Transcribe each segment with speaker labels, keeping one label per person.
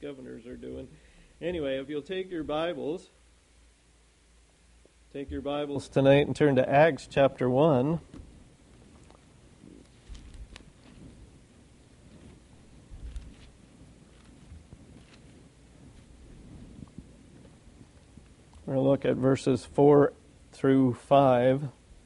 Speaker 1: governors are doing. Anyway, if you'll take your Bibles tonight and turn to Acts chapter 1. We're going to look at verses 4 through 5.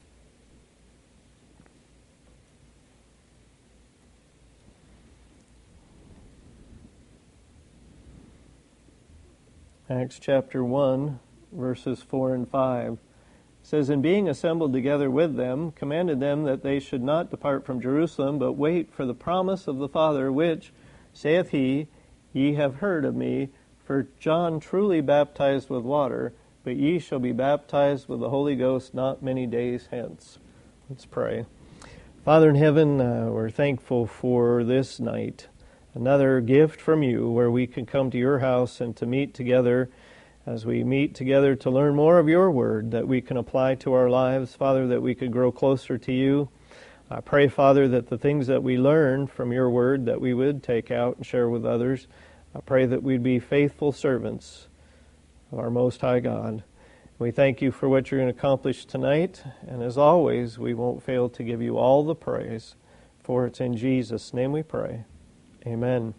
Speaker 1: Acts chapter 1, verses 4 and 5. It says, "And being assembled together with them, commanded them that they should not depart from Jerusalem, but wait for the promise of the Father, which, saith he, ye have heard of me. For John truly baptized with water, but ye shall be baptized with the Holy Ghost not many days hence." Let's pray. Father in heaven, we're thankful for this night, another gift from you where we can come to your house and to meet together as we meet together to learn more of your word that we can apply to our lives, Father, that we could grow closer to you. I pray, Father, that the things that we learn from your word that we would take out and share with others. I pray that we'd be faithful servants of our Most High God. We thank you for what you're going to accomplish tonight, and as always, we won't fail to give you all the praise, for it's in Jesus' name we pray. Amen.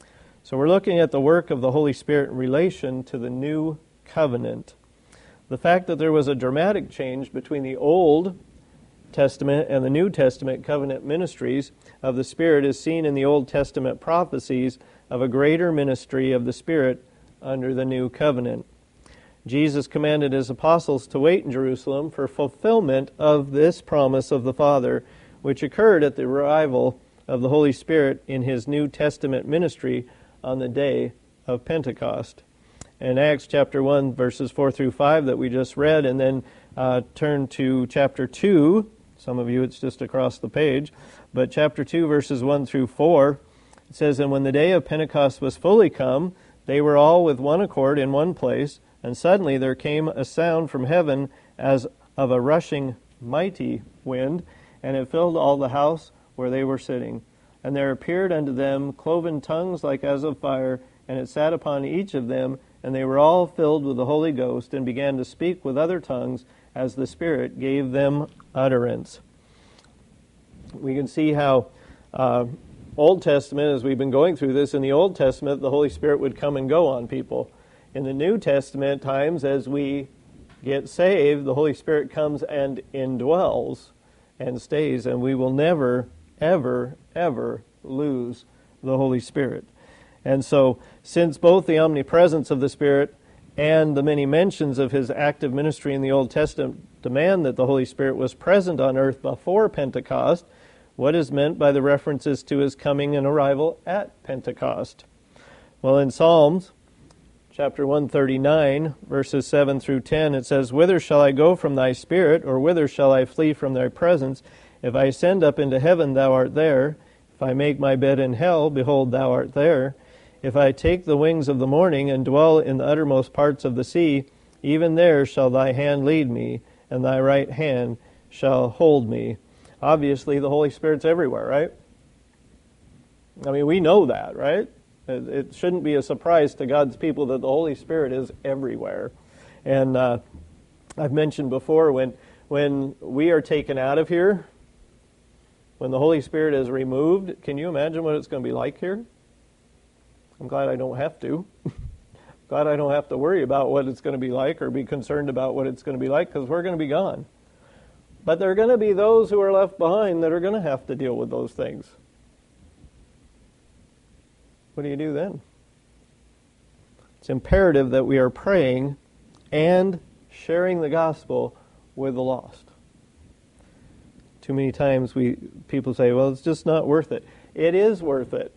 Speaker 1: So we're looking at the work of the Holy Spirit in relation to the New Covenant. The fact that there was a dramatic change between the Old Testament and the New Testament covenant ministries of the Spirit is seen in the Old Testament prophecies of a greater ministry of the Spirit under the New Covenant. Jesus commanded his apostles to wait in Jerusalem for fulfillment of this promise of the Father, which occurred at the arrival of the Holy Spirit in his New Testament ministry on the day of Pentecost. In Acts chapter 1, verses 4 through 5 that we just read, and then turn to chapter 2. Some of you, it's just across the page. But chapter 2, verses 1 through 4, it says, "And when the day of Pentecost was fully come, they were all with one accord in one place, and suddenly there came a sound from heaven as of a rushing mighty wind, and it filled all the house where they were sitting. And there appeared unto them cloven tongues like as of fire, and it sat upon each of them, and they were all filled with the Holy Ghost, and began to speak with other tongues as the Spirit gave them utterance." We can see how Old Testament, as we've been going through this, in the Old Testament, the Holy Spirit would come and go on people. In the New Testament times, as we get saved, the Holy Spirit comes and indwells and stays, and we will never, ever, ever lose the Holy Spirit. And so, since both the omnipresence of the Spirit and the many mentions of his active ministry in the Old Testament demand that the Holy Spirit was present on earth before Pentecost, what is meant by the references to his coming and arrival at Pentecost? Well, in Psalms chapter 139, verses 7 through 10, it says, "Whither shall I go from thy Spirit, or whither shall I flee from thy presence? If I ascend up into heaven, thou art there. If I make my bed in hell, behold, thou art there. If I take the wings of the morning and dwell in the uttermost parts of the sea, even there shall thy hand lead me, and thy right hand shall hold me." Obviously, the Holy Spirit's everywhere, right? I mean, we know that, right? It shouldn't be a surprise to God's people that the Holy Spirit is everywhere. And I've mentioned before, when we are taken out of here, when the Holy Spirit is removed, can you imagine what it's going to be like here? I'm glad I don't have to. Glad I don't have to worry about what it's going to be like or be concerned about what it's going to be like, because we're going to be gone. But there are going to be those who are left behind that are going to have to deal with those things. What do you do then? It's imperative that we are praying and sharing the gospel with the lost. Too many times people say, well, it's just not worth it. It is worth it.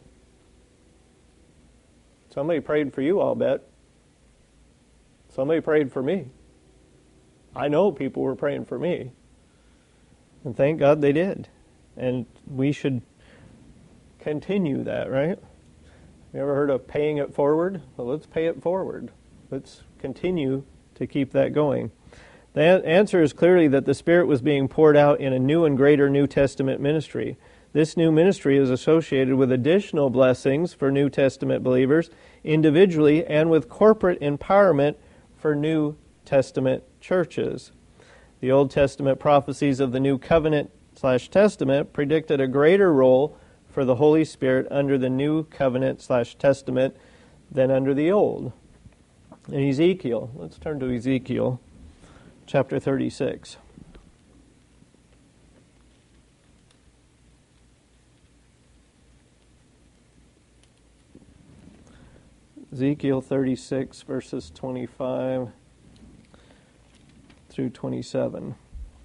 Speaker 1: Somebody prayed for you, I'll bet. Somebody prayed for me. I know people were praying for me. And thank God they did. And we should continue that, right? You ever heard of paying it forward? Well, let's pay it forward. Let's continue to keep that going. The answer is clearly that the Spirit was being poured out in a new and greater New Testament ministry. This new ministry is associated with additional blessings for New Testament believers individually and with corporate empowerment for New Testament churches. The Old Testament prophecies of the New Covenant/Testament predicted a greater role for the Holy Spirit under the New Covenant/Testament than under the Old. In Ezekiel, let's turn to Ezekiel chapter 36. Ezekiel 36, verses 25 through 27.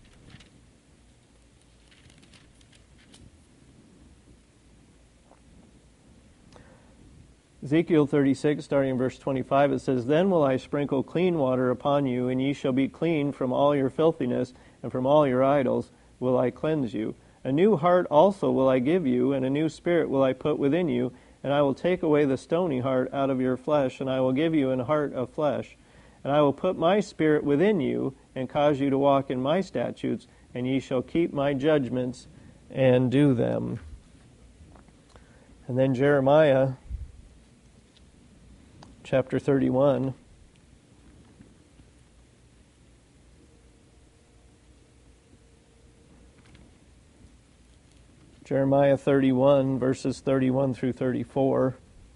Speaker 1: Ezekiel 36, starting in verse 25, it says, "Then will I sprinkle clean water upon you, and ye shall be clean from all your filthiness, and from all your idols will I cleanse you. A new heart also will I give you, and a new spirit will I put within you, and I will take away the stony heart out of your flesh, and I will give you an heart of flesh. And I will put my spirit within you, and cause you to walk in my statutes, and ye shall keep my judgments and do them." And then Jeremiah chapter 31. Jeremiah 31, verses 31 through 34.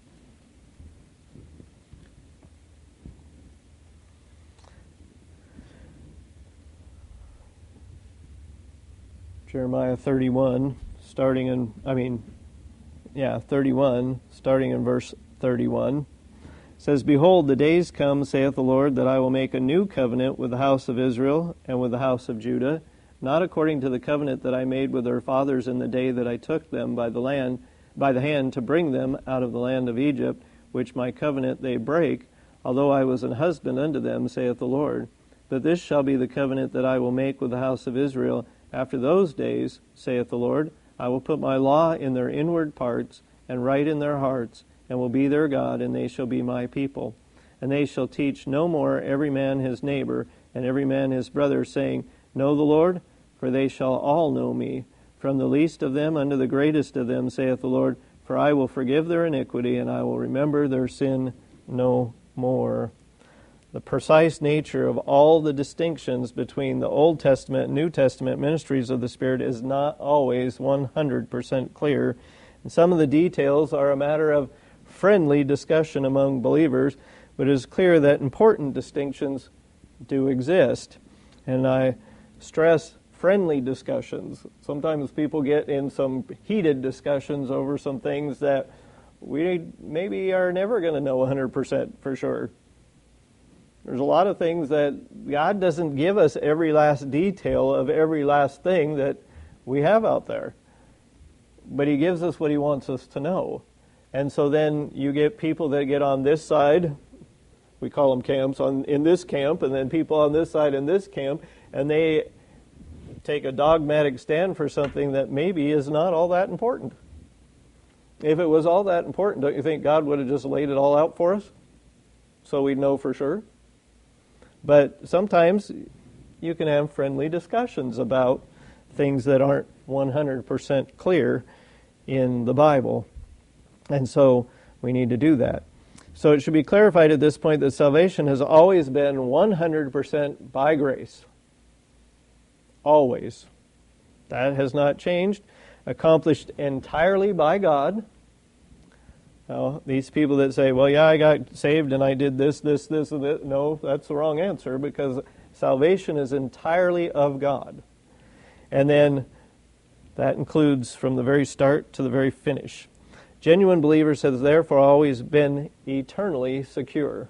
Speaker 1: Jeremiah 31, starting in verse 31. Says, "Behold, the days come, saith the Lord, that I will make a new covenant with the house of Israel and with the house of Judah, not according to the covenant that I made with their fathers in the day that I took them by the hand to bring them out of the land of Egypt, which my covenant they break, although I was an husband unto them, saith the Lord. But this shall be the covenant that I will make with the house of Israel after those days, saith the Lord. I will put my law in their inward parts, and write in their hearts, and will be their God, and they shall be my people. And they shall teach no more every man his neighbor, and every man his brother, saying, Know the Lord, for they shall all know me, from the least of them unto the greatest of them, saith the Lord. For I will forgive their iniquity, and I will remember their sin no more." The precise nature of all the distinctions between the Old Testament and New Testament ministries of the Spirit is not always 100% clear. And some of the details are a matter of friendly discussion among believers, but it is clear that important distinctions do exist. And I stress friendly discussions. Sometimes people get in some heated discussions over some things that we maybe are never going to know 100% for sure. There's a lot of things that God doesn't give us every last detail of every last thing that we have out there. But He gives us what He wants us to know. And so then you get people that get on this side, we call them camps, in this camp, and then people on this side in this camp, and they take a dogmatic stand for something that maybe is not all that important. If it was all that important, don't you think God would have just laid it all out for us so we'd know for sure? But sometimes you can have friendly discussions about things that aren't 100% clear in the Bible. And so we need to do that. So it should be clarified at this point that salvation has always been 100% by grace. Always. That has not changed. Accomplished entirely by God. Now, these people that say, well, yeah, I got saved and I did this, and this. No, that's the wrong answer, because salvation is entirely of God. And then that includes from the very start to the very finish. Genuine believers have therefore always been eternally secure.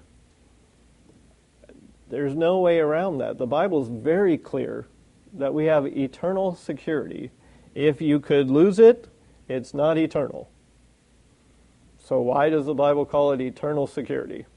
Speaker 1: There's no way around that. The Bible is very clear that we have eternal security. If you could lose it, it's not eternal. So why does the Bible call it eternal security?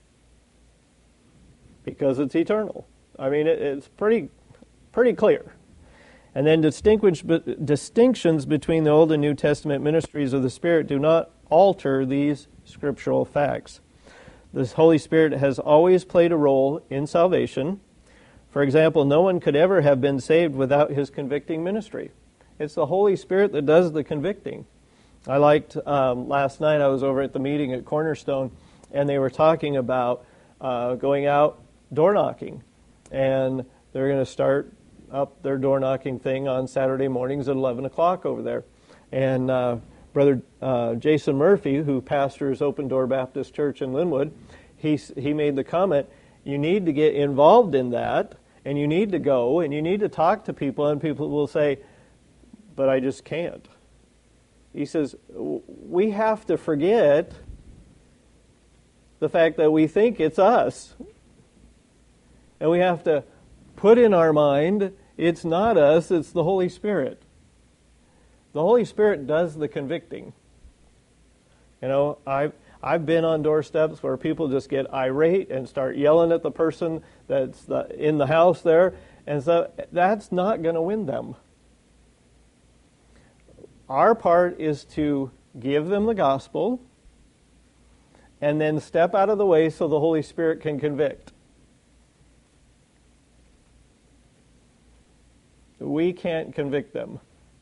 Speaker 1: Because it's eternal. I mean, it's pretty clear. And then distinctions between the Old and New Testament ministries of the Spirit do not alter these scriptural facts. The Holy Spirit has always played a role in salvation. For example, no one could ever have been saved without His convicting ministry. It's the Holy Spirit that does the convicting. I liked, last night I was over at the meeting at Cornerstone, and they were talking about going out door knocking, and they're going to start up their door knocking thing on Saturday mornings at 11 o'clock over there. And Brother Jason Murphy, who pastors Open Door Baptist Church in Linwood, he made the comment, you need to get involved in that, and you need to go, and you need to talk to people, and people will say, but I just can't. He says, we have to forget the fact that we think it's us. And we have to put in our mind, it's not us, it's the Holy Spirit. The Holy Spirit does the convicting. You know, I've been on doorsteps where people just get irate and start yelling at the person that's in the house there, and so that's not going to win them. Our part is to give them the gospel and then step out of the way so the Holy Spirit can convict. We can't convict them.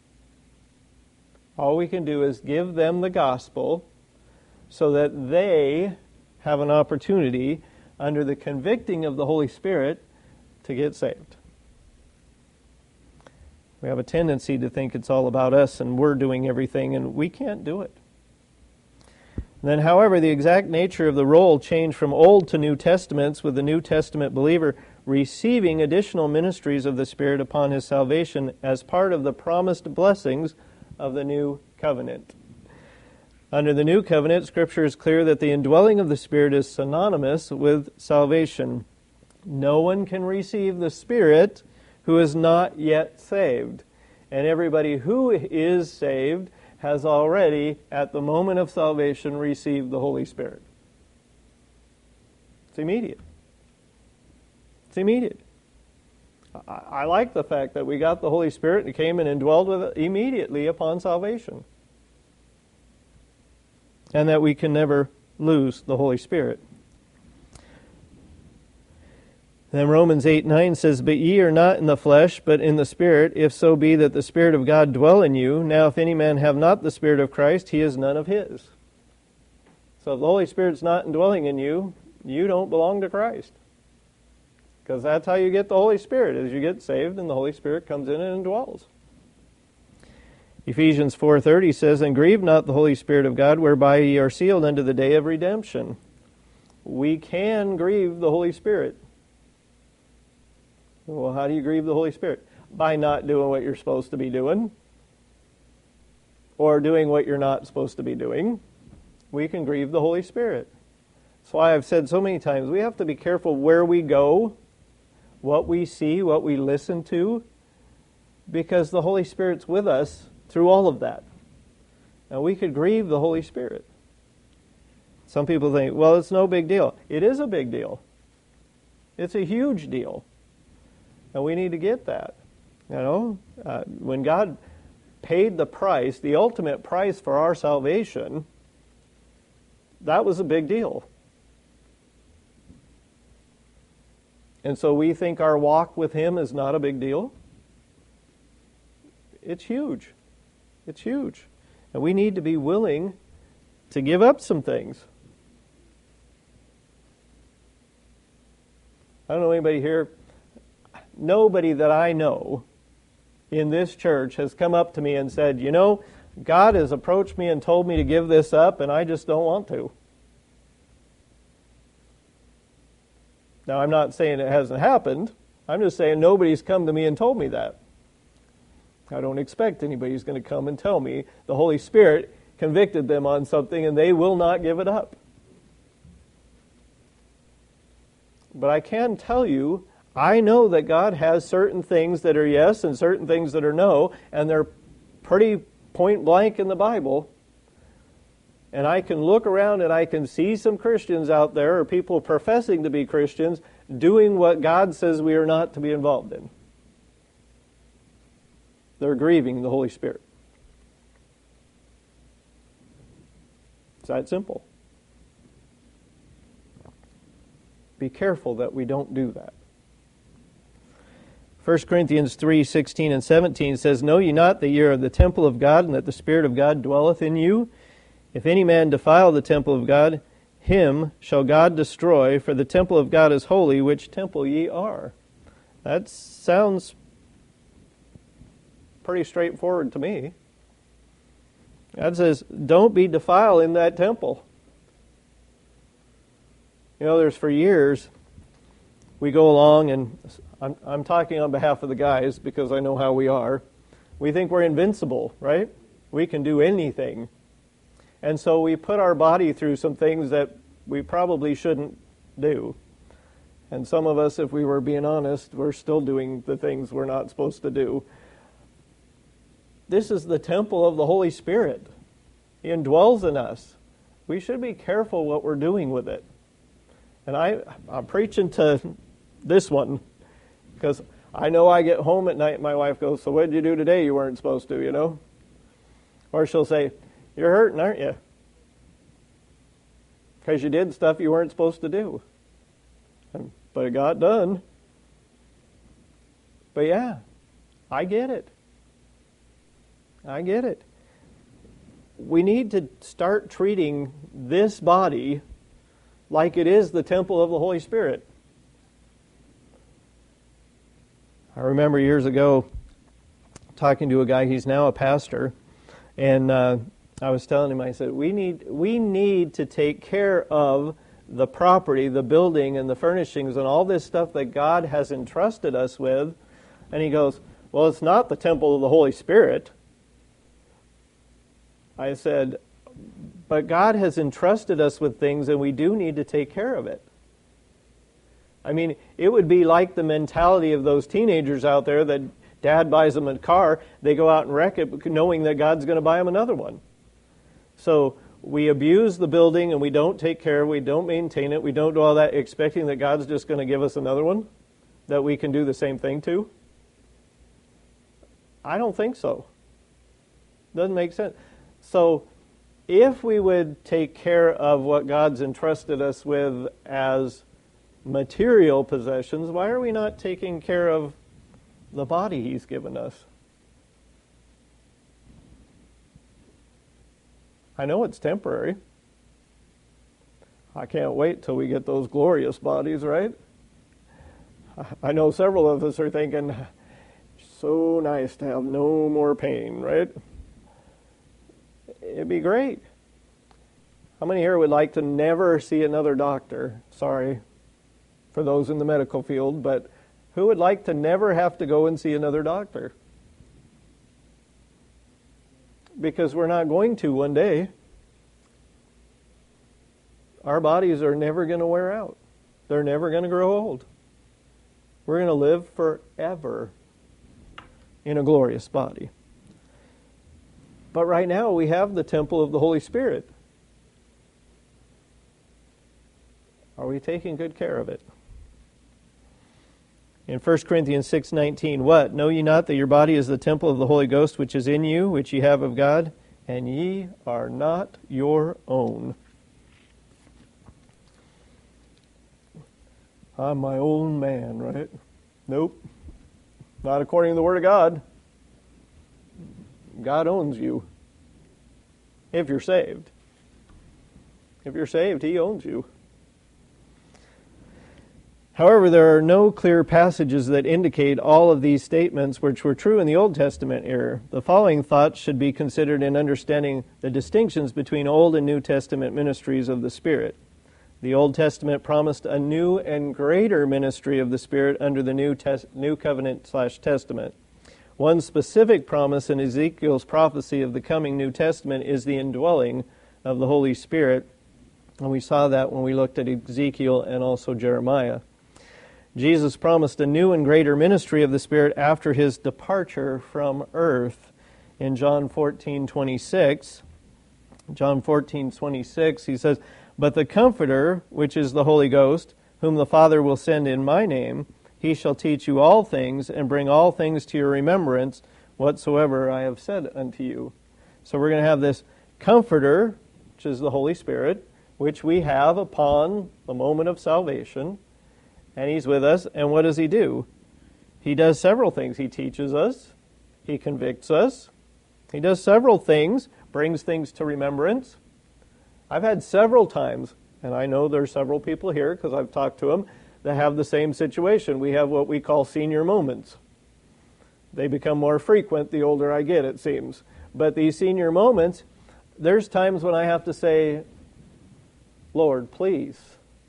Speaker 1: All we can do is give them the gospel so that they have an opportunity under the convicting of the Holy Spirit to get saved. We have a tendency to think it's all about us and we're doing everything, and we can't do it. And then, however, the exact nature of the role changed from Old to New Testaments, with the New Testament believer receiving additional ministries of the Spirit upon his salvation as part of the promised blessings of the New Covenant. Under the New Covenant, Scripture is clear that the indwelling of the Spirit is synonymous with salvation. No one can receive the Spirit who is not yet saved. And everybody who is saved has already, at the moment of salvation, received the Holy Spirit. It's immediate. It's immediate. I like the fact that we got the Holy Spirit and came and indwelled with it immediately upon salvation. And that we can never lose the Holy Spirit. Then Romans 8:9 says, but ye are not in the flesh, but in the Spirit, if so be that the Spirit of God dwell in you. Now if any man have not the Spirit of Christ, he is none of his. So if the Holy Spirit's not indwelling in you, you don't belong to Christ. Because that's how you get the Holy Spirit, is you get saved and the Holy Spirit comes in and indwells. Ephesians 4:30 says, and grieve not the Holy Spirit of God, whereby ye are sealed unto the day of redemption. We can grieve the Holy Spirit. Well, how do you grieve the Holy Spirit? By not doing what you're supposed to be doing, or doing what you're not supposed to be doing. We can grieve the Holy Spirit. That's why I've said so many times, we have to be careful where we go, what we see, what we listen to, because the Holy Spirit's with us through all of that. Now, we could grieve the Holy Spirit. Some people think, well, it's no big deal. It is a big deal. It's a huge deal. And we need to get that. You know, when God paid the price, the ultimate price for our salvation, that was a big deal. And so we think our walk with Him is not a big deal. It's huge. It's huge. And we need to be willing to give up some things. I don't know anybody here. Nobody that I know in this church has come up to me and said, you know, God has approached me and told me to give this up, and I just don't want to. Now, I'm not saying it hasn't happened. I'm just saying nobody's come to me and told me that. I don't expect anybody's going to come and tell me the Holy Spirit convicted them on something and they will not give it up. But I can tell you, I know that God has certain things that are yes and certain things that are no, and they're pretty point blank in the Bible. And I can look around and I can see some Christians out there, or people professing to be Christians, doing what God says we are not to be involved in. They're grieving the Holy Spirit. It's that simple. Be careful that we don't do that. 1 Corinthians 3:16 and 17 says, know ye not that ye are the temple of God, and that the Spirit of God dwelleth in you? If any man defile the temple of God, him shall God destroy, for the temple of God is holy, which temple ye are. That sounds pretty straightforward to me. God says, don't be defiled in that temple. You know, there's for years, we go along, and I'm talking on behalf of the guys because I know how we are. We think we're invincible, right? We can do anything. And so we put our body through some things that we probably shouldn't do. And some of us, if we were being honest, we're still doing the things we're not supposed to do. This is the temple of the Holy Spirit. He indwells in us. We should be careful what we're doing with it. And I'm preaching to this one because I know I get home at night and my wife goes, so what did you do today you weren't supposed to, you know? Or she'll say, you're hurting, aren't you? Because you did stuff you weren't supposed to do. But it got done. But yeah, I get it. I get it. We need to start treating this body like it is the temple of the Holy Spirit. I remember years ago talking to a guy, he's now a pastor, and I was telling him, I said, we need to take care of the property, the building, and the furnishings, and all this stuff that God has entrusted us with. And he goes, well, it's not the temple of the Holy Spirit. I said, but God has entrusted us with things, and we do need to take care of it. I mean, it would be like the mentality of those teenagers out there that Dad buys them a car, they go out and wreck it knowing that God's going to buy them another one. So we abuse the building, and we don't take care of it, we don't maintain it, we don't do all that, expecting that God's just going to give us another one that we can do the same thing to. I don't think so. Doesn't make sense. So if we would take care of what God's entrusted us with as material possessions, why are we not taking care of the body He's given us? I know it's temporary. I can't wait till we get those glorious bodies, right? I know several of us are thinking, so nice to have no more pain, right? It'd be great. How many here would like to never see another doctor? Sorry for those in the medical field, but who would like to never have to go and see another doctor? Because we're not going to one day. Our bodies are never going to wear out. They're never going to grow old. We're going to live forever in a glorious body. But right now we have the temple of the Holy Spirit. Are we taking good care of it? In 1 Corinthians 6:19, what? Know ye not that your body is the temple of the Holy Ghost which is in you, which ye have of God, and ye are not your own? I'm my own man, right? Nope. Not according to the Word of God. God owns you. If you're saved. If you're saved, He owns you. However, there are no clear passages that indicate all of these statements which were true in the Old Testament era. The following thoughts should be considered in understanding the distinctions between Old and New Testament ministries of the Spirit. The Old Testament promised a new and greater ministry of the Spirit under the New Covenant/Testament. One specific promise in Ezekiel's prophecy of the coming New Testament is the indwelling of the Holy Spirit. And we saw that when we looked at Ezekiel and also Jeremiah. Jesus promised a new and greater ministry of the Spirit after His departure from earth. In John 14:26, John 14:26, He says, "But the Comforter, which is the Holy Ghost, whom the Father will send in my name, He shall teach you all things, and bring all things to your remembrance, whatsoever I have said unto you." So we're going to have this Comforter, which is the Holy Spirit, which we have upon the moment of salvation, and He's with us. And what does He do? He does several things. He teaches us. He convicts us. He does several things, brings things to remembrance. I've had several times, And I know there's several people here, because I've talked to them, that have the same situation. We have what we call senior moments. They become more frequent the older I get, it seems. But these senior moments, there's times when I have to say, Lord, please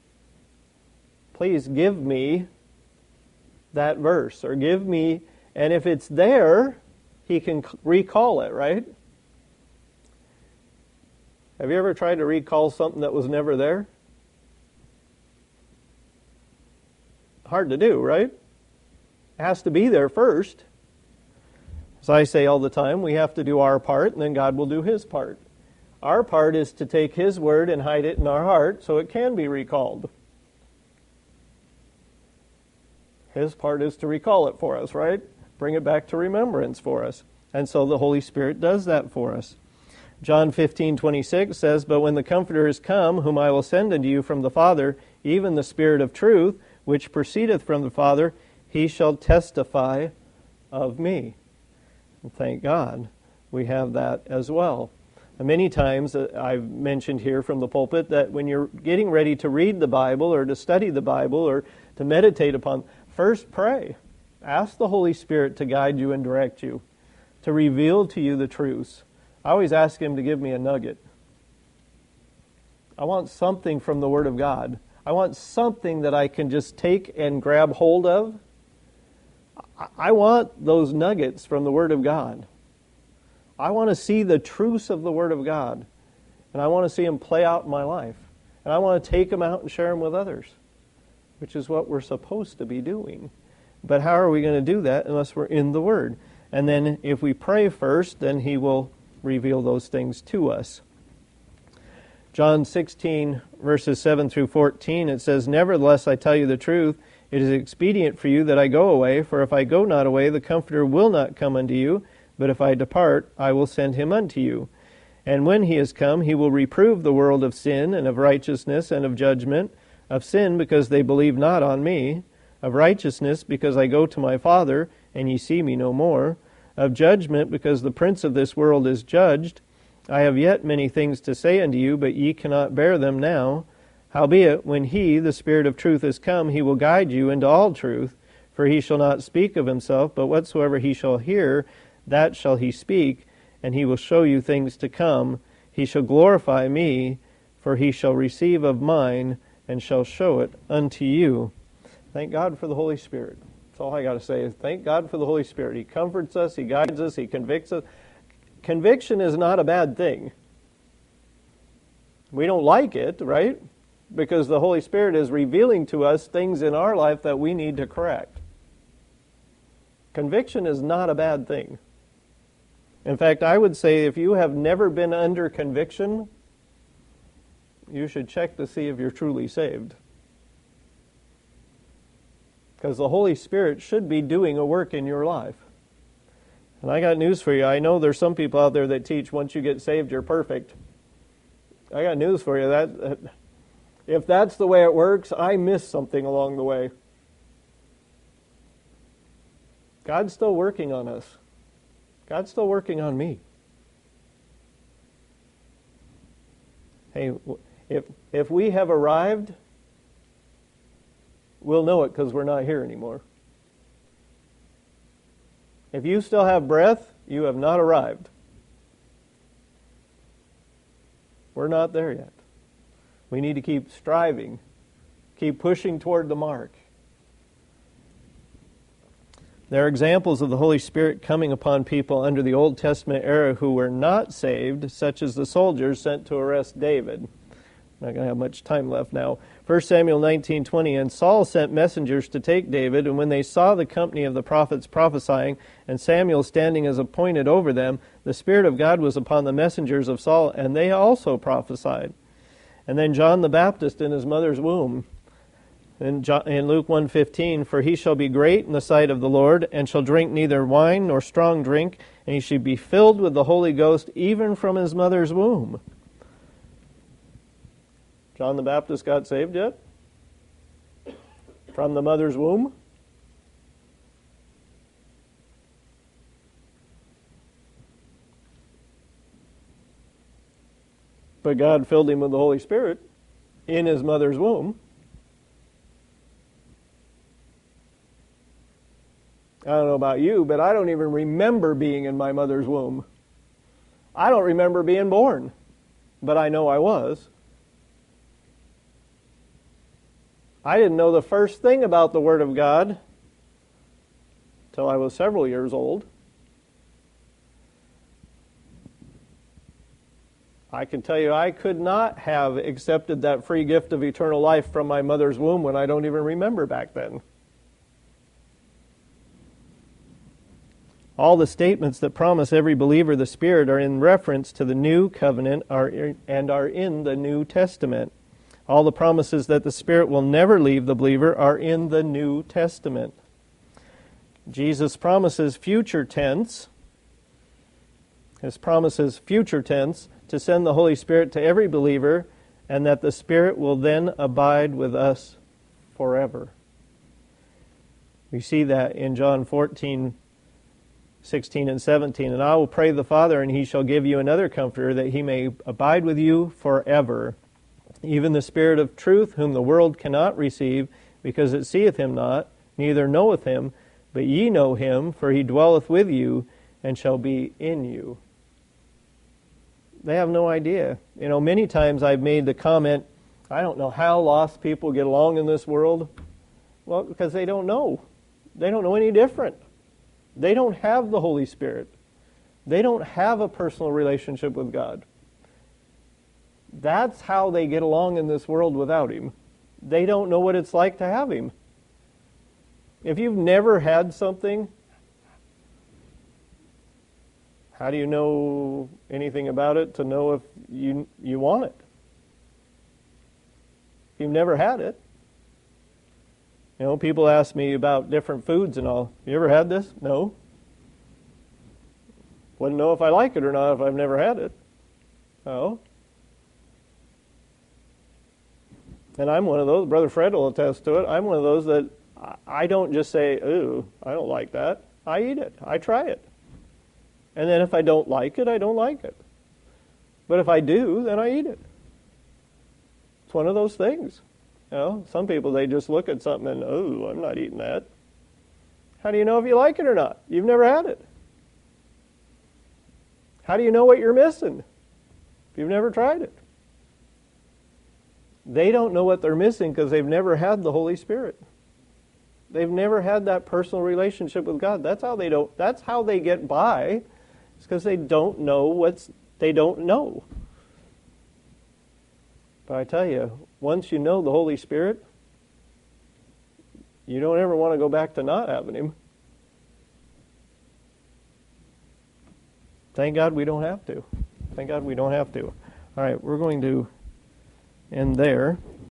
Speaker 1: give me that verse, or give me, and if it's there, He can recall it, right? Have you ever tried to recall something that was never there? Hard to do, right? It has to be there first. As I say all the time, we have to do our part, and then God will do His part. Our part is to take His word and hide it in our heart so it can be recalled. His part is to recall it for us, right? Bring it back to remembrance for us. And so the Holy Spirit does that for us. John 15:26 says, But when the Comforter is come, whom I will send unto you from the Father, even the Spirit of truth, which proceedeth from the Father, He shall testify of me. And thank God we have that as well. And many times I've mentioned here from the pulpit that when you're getting ready to read the Bible or to study the Bible or to meditate upon, first pray. Ask the Holy Spirit to guide you and direct you, to reveal to you the truths. I always ask Him to give me a nugget. I want something from the Word of God. I want something that I can just take and grab hold of. I want those nuggets from the Word of God. I want to see the truths of the Word of God. And I want to see them play out in my life. And I want to take them out and share them with others, which is what we're supposed to be doing. But how are we going to do that unless we're in the Word? And then if we pray first, then He will reveal those things to us. John 16, verses 7 through 14, it says, Nevertheless, I tell you the truth, it is expedient for you that I go away, for if I go not away, the Comforter will not come unto you, but if I depart, I will send Him unto you. And when He is come, He will reprove the world of sin, and of righteousness, and of judgment, of sin, because they believe not on me, of righteousness, because I go to my Father, and ye see me no more, of judgment, because the prince of this world is judged. I have yet many things to say unto you, but ye cannot bear them now. Howbeit, when He, the Spirit of truth, is come, He will guide you into all truth, for He shall not speak of Himself, but whatsoever He shall hear, that shall He speak, and He will show you things to come. He shall glorify me, for He shall receive of mine, and shall show it unto you. Thank God for the Holy Spirit. That's all I got to say is thank God for the Holy Spirit. He comforts us, He guides us, He convicts us. Conviction is not a bad thing. We don't like it, right? Because the Holy Spirit is revealing to us things in our life that we need to correct. Conviction is not a bad thing. In fact, I would say if you have never been under conviction, you should check to see if you're truly saved. Because the Holy Spirit should be doing a work in your life. And I got news for you. I know there's some people out there that teach once you get saved, you're perfect. I got news for you. That if that's the way it works, I missed something along the way. God's still working on us. God's still working on me. Hey, if we have arrived, we'll know it because we're not here anymore. If you still have breath, you have not arrived. We're not there yet. We need to keep striving, keep pushing toward the mark. There are examples of the Holy Spirit coming upon people under the Old Testament era who were not saved, such as the soldiers sent to arrest David. I'm not going to have much time left now. 1 Samuel 19:20, And Saul sent messengers to take David, and when they saw the company of the prophets prophesying, and Samuel standing as appointed over them, the Spirit of God was upon the messengers of Saul, and they also prophesied. And then John the Baptist in his mother's womb. In Luke 1:15, For he shall be great in the sight of the Lord, and shall drink neither wine nor strong drink, and he shall be filled with the Holy Ghost even from his mother's womb. John the Baptist got saved yet? From the mother's womb? But God filled him with the Holy Spirit. in his mother's womb. I don't know about you, but I don't even remember being in my mother's womb. I don't remember being born, but I know I was. I didn't know the first thing about the Word of God till I was several years old. I can tell you I could not have accepted that free gift of eternal life from my mother's womb when I don't even remember back then. All the statements that promise every believer the Spirit are in reference to the new covenant and are in the New Testament. All the promises that the Spirit will never leave the believer are in the New Testament. Jesus promises future tense. His promises future tense to send the Holy Spirit to every believer, and that the Spirit will then abide with us forever. We see that in John 14:16 and 17. And I will pray the Father, and he shall give you another Comforter, that he may abide with you forever. Even the Spirit of truth, whom the world cannot receive, because it seeth him not, neither knoweth him, but ye know him, for he dwelleth with you, and shall be in you. They have no idea. You know, many times I've made the comment, I don't know how lost people get along in this world. Well, because they don't know. They don't know any different. They don't have the Holy Spirit. They don't have a personal relationship with God. That's how they get along in this world without Him. They don't know what it's like to have Him. If you've never had something, how do you know anything about it to know if you want it? If you've never had it. You know, people ask me about different foods and all. You ever had this? No. Wouldn't know if I like it or not if I've never had it. Oh. And I'm one of those, Brother Fred will attest to it, I'm one of those that I don't just say, ooh, I don't like that. I eat it. I try it. And then if I don't like it, I don't like it. But if I do, then I eat it. It's one of those things. You know, some people, they just look at something and, oh, I'm not eating that. How do you know if you like it or not? You've never had it. How do you know what you're missing if you've never tried it? They don't know what they're missing because they've never had the Holy Spirit. They've never had that personal relationship with God. That's how they get by. It's because they don't know they don't know. But I tell you, once you know the Holy Spirit, you don't ever want to go back to not having Him. Thank God we don't have to. Thank God we don't have to. All right, we're going to end there.